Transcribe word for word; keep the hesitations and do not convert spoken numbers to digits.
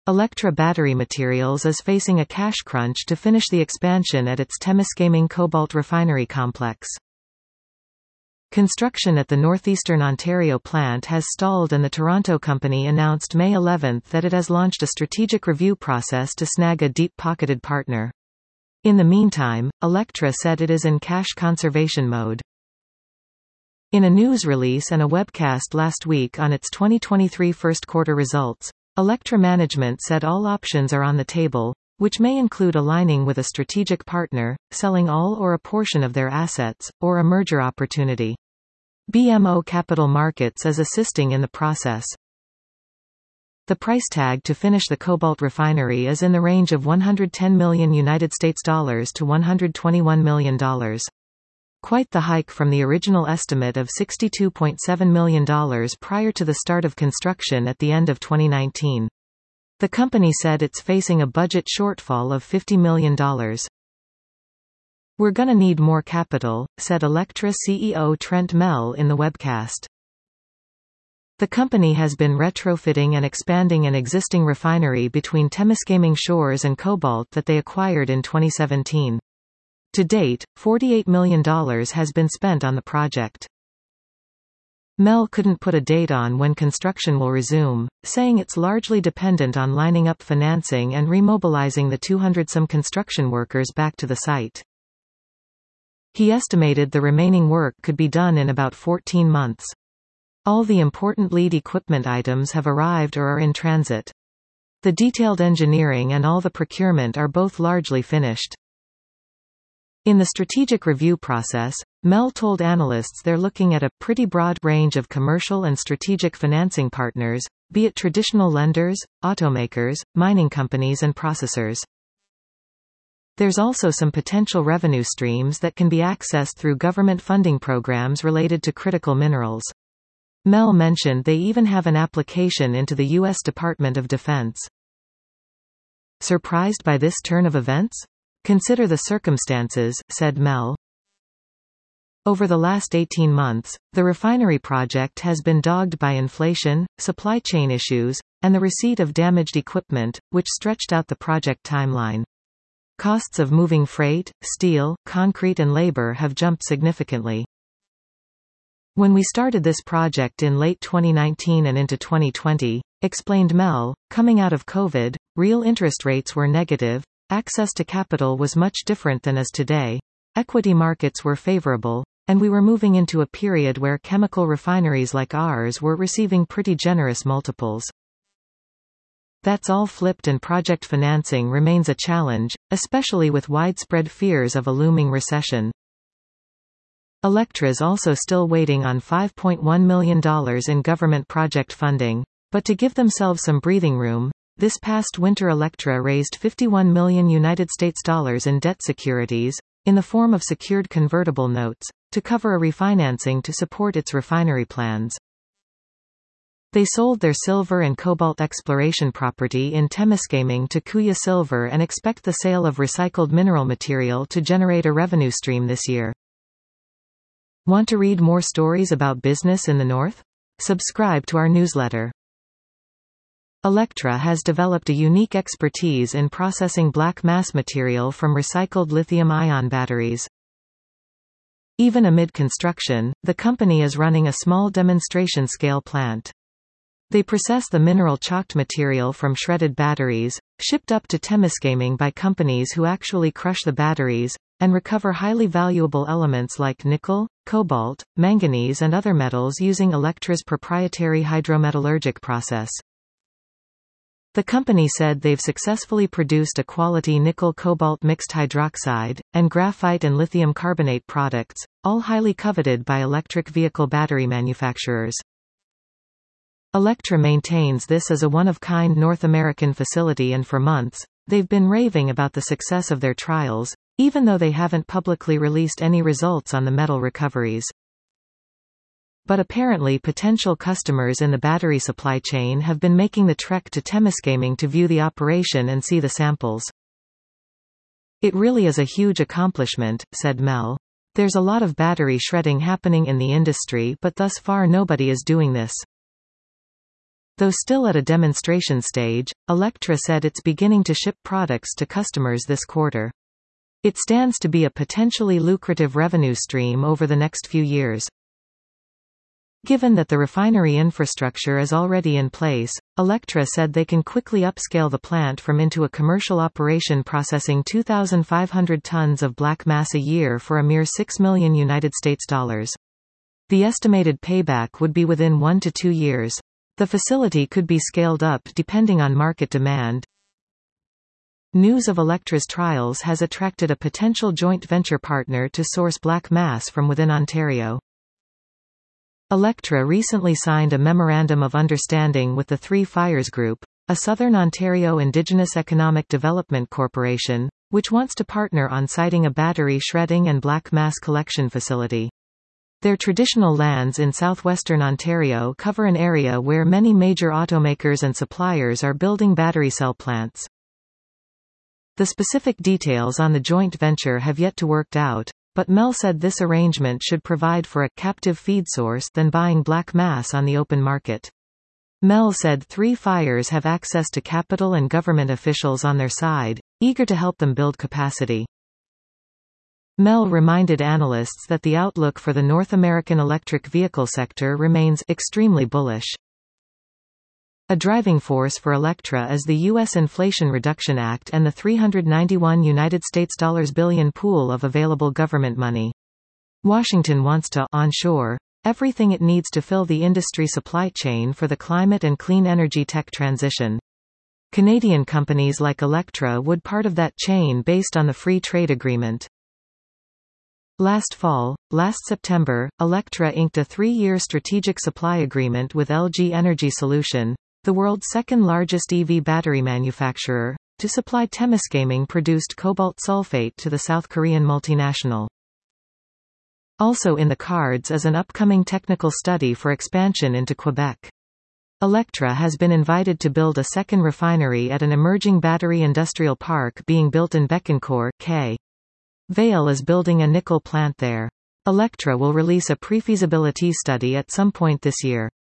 Electra Battery Materials is facing a cash crunch to finish the expansion at its Temiskaming cobalt refinery complex. Construction at the Northeastern Ontario plant has stalled, and the Toronto company announced May eleventh that it has launched a strategic review process to snag a deep-pocketed partner. In the meantime, Electra said it is in cash conservation mode. In a news release and a webcast last week on its twenty twenty-three first quarter results, Electra management said all options are on the table, which may include aligning with a strategic partner, selling all or a portion of their assets, or a merger opportunity. B M O Capital Markets is assisting in the process. The price tag to finish the cobalt refinery is in the range of one hundred ten million United States dollars to one hundred twenty-one million dollars. Quite the hike from the original estimate of sixty-two point seven million dollars prior to the start of construction at the end of twenty nineteen. The company said it's facing a budget shortfall of fifty million dollars. "We're gonna need more capital," said Electra C E O Trent Mell in the webcast. The company has been retrofitting and expanding an existing refinery between Temiskaming Shores and Cobalt that they acquired in twenty seventeen. To date, forty-eight million dollars has been spent on the project. Mell couldn't put a date on when construction will resume, saying it's largely dependent on lining up financing and remobilizing the two hundred some construction workers back to the site. He estimated the remaining work could be done in about fourteen months. All the important lead equipment items have arrived or are in transit. The detailed engineering and all the procurement are both largely finished. In the strategic review process, Mell told analysts they're looking at a pretty broad range of commercial and strategic financing partners, be it traditional lenders, automakers, mining companies and processors. There's also some potential revenue streams that can be accessed through government funding programs related to critical minerals. Mell mentioned they even have an application into the U S Department of Defense. Surprised by this turn of events? Consider the circumstances, said Mell. Over the last eighteen months, the refinery project has been dogged by inflation, supply chain issues, and the receipt of damaged equipment, which stretched out the project timeline. Costs of moving freight, steel, concrete and labor have jumped significantly. When we started this project in late twenty nineteen and into twenty twenty, explained Mell, coming out of COVID, real interest rates were negative, access to capital was much different than as today, equity markets were favorable, and we were moving into a period where chemical refineries like ours were receiving pretty generous multiples. That's all flipped and project financing remains a challenge, especially with widespread fears of a looming recession. Electra's also still waiting on five point one million dollars in government project funding, but to give themselves some breathing room, this past winter Electra raised fifty-one million United States dollars in debt securities, in the form of secured convertible notes, to cover a refinancing to support its refinery plans. They sold their silver and cobalt exploration property in Temiskaming to Kuya Silver and expect the sale of recycled mineral material to generate a revenue stream this year. Want to read more stories about business in the North? Subscribe to our newsletter. Electra has developed a unique expertise in processing black mass material from recycled lithium-ion batteries. Even amid construction, the company is running a small demonstration-scale plant. They process the mineral chalked material from shredded batteries, shipped up to Temiskaming by companies who actually crush the batteries, and recover highly valuable elements like nickel, cobalt, manganese and other metals using Electra's proprietary hydrometallurgic process. The company said they've successfully produced a quality nickel-cobalt mixed hydroxide, and graphite and lithium carbonate products, all highly coveted by electric vehicle battery manufacturers. Electra maintains this as a one-of-kind North American facility, and for months, they've been raving about the success of their trials, even though they haven't publicly released any results on the metal recoveries. But apparently potential customers in the battery supply chain have been making the trek to Temiskaming to view the operation and see the samples. "It really is a huge accomplishment," said Mell. "There's a lot of battery shredding happening in the industry, but thus far nobody is doing this. Though still at a demonstration stage, Electra said it's beginning to ship products to customers this quarter. It stands to be a potentially lucrative revenue stream over the next few years. Given that the refinery infrastructure is already in place, Electra said they can quickly upscale the plant from into a commercial operation processing two thousand five hundred tons of black mass a year for a mere six million United States dollars. The estimated payback would be within one to two years. The facility could be scaled up depending on market demand. News of Electra's trials has attracted a potential joint venture partner to source black mass from within Ontario. Electra recently signed a Memorandum of Understanding with the Three Fires Group, a Southern Ontario Indigenous Economic Development Corporation, which wants to partner on siting a battery shredding and black mass collection facility. Their traditional lands in southwestern Ontario cover an area where many major automakers and suppliers are building battery cell plants. The specific details on the joint venture have yet to work out, but Mel said this arrangement should provide for a captive feed source than buying black mass on the open market. Mel said Three Fires have access to capital and government officials on their side, eager to help them build capacity. Mel reminded analysts that the outlook for the North American electric vehicle sector remains extremely bullish. A driving force for Electra is the U S Inflation Reduction Act and the three hundred ninety-one United States dollars billion pool of available government money. Washington wants to onshore everything it needs to fill the industry supply chain for the climate and clean energy tech transition. Canadian companies like Electra would part of that chain based on the free trade agreement. Last fall, last September, Electra inked a three-year strategic supply agreement with L G Energy Solution, the world's second-largest E V battery manufacturer, to supply Témiscaming-produced cobalt sulfate to the South Korean multinational. Also in the cards is an upcoming technical study for expansion into Quebec. Electra has been invited to build a second refinery at an emerging battery industrial park being built in Bécancour, Quebec. Vale is building a nickel plant there. Electra will release a pre-feasibility study at some point this year.